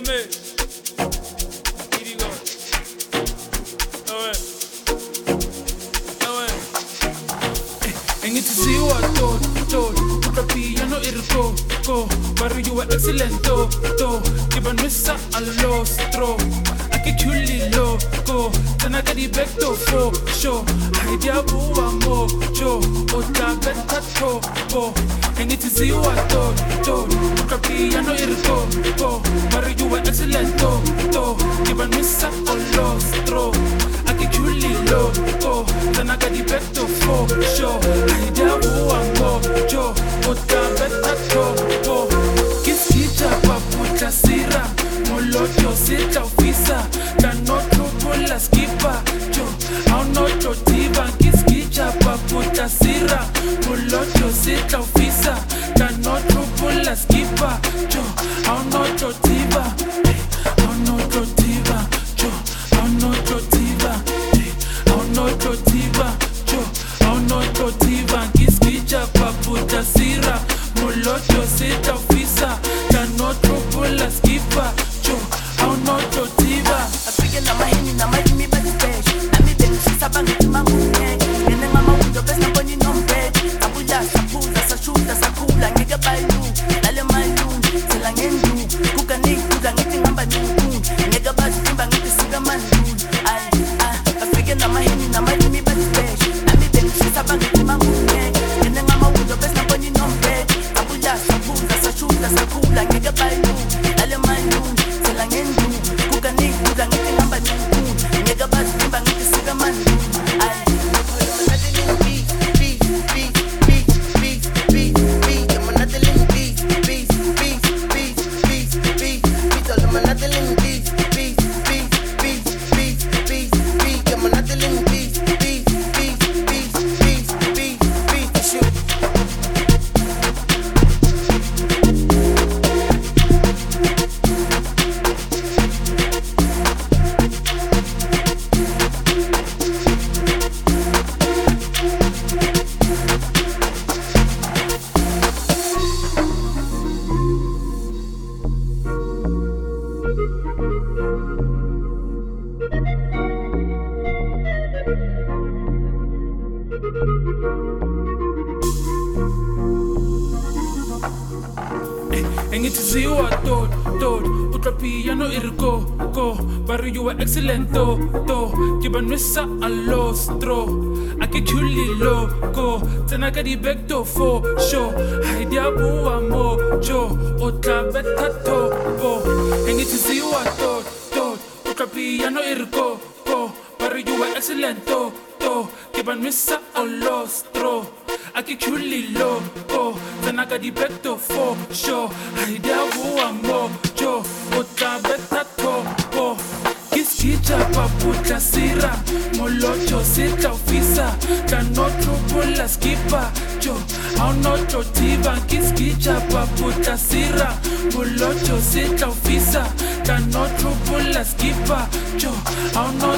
Engitiziwa tot utrapiya no irko ko Barrio you were excellent to Kibanwisa alostro Akichuli loco Tana kadi bekto fo show Haidia buwa mojo Ota beta topo Engitiziwa tot utrapiya no irko ko Barrio you were excellent to Kibanwisa alostro Akichuli loco Tana kadi bekto fo show Haidia buwa mojo Ota beta topo Kiskita papucha sira Molocho sita ofisa Kanotro bola skipa Yo, aunoto tiba Kiskita papucha sira Molocho sita ofisa Kanotro bola skipa Yo, aunoto tiba Aunoto tiba Yo, aunoto tiba Aunoto tiba Yo, aunoto tiba Kiskita papucha sira Molocho sita ofisa Kanotro bola skipa Yo, aunoto tiba Afike na mahini na mahimi backstage Nami beni sisabang itimangunye Ngene ngama window best na boni nombe Abula, sapuza, sashuta, sakula Ngega balu, lale malu Sila ngendu, kuka nikuda Ngiti ngamba nukun Ngega basu timba ngiti siga mandu Afike na mahimi backstage Nami beni sisabang itimangunye Ngene ngama window best na boni nombe Abula, sapuza, sashuta, sakula Ngega balu, lale malu Sila ngendu, kuka nikuda Ngiti ngamba nukun Ngega basu timba ngiti siga mandu Engitiziwa tot utrapiya no irko ko Barrio you were excellent to Kibanwisa alostro Akichuli loco Tana kadi bekto fo show Haidia buwa mojo Ota beta topo Engitiziwa tot utrapiya no irko ko Barrio you were excellent to Kibanwisa alostro Akichuli loco Tana kadi bekto fo show Haidia buwa mojo Ota beta topo Kiskita papucha sira Molocho sita ofisa Kanotro bola skipa Yo, aunoto tiba Kiskita papucha sira Molocho sita ofisa Kanotro bola skipa Yo, aunoto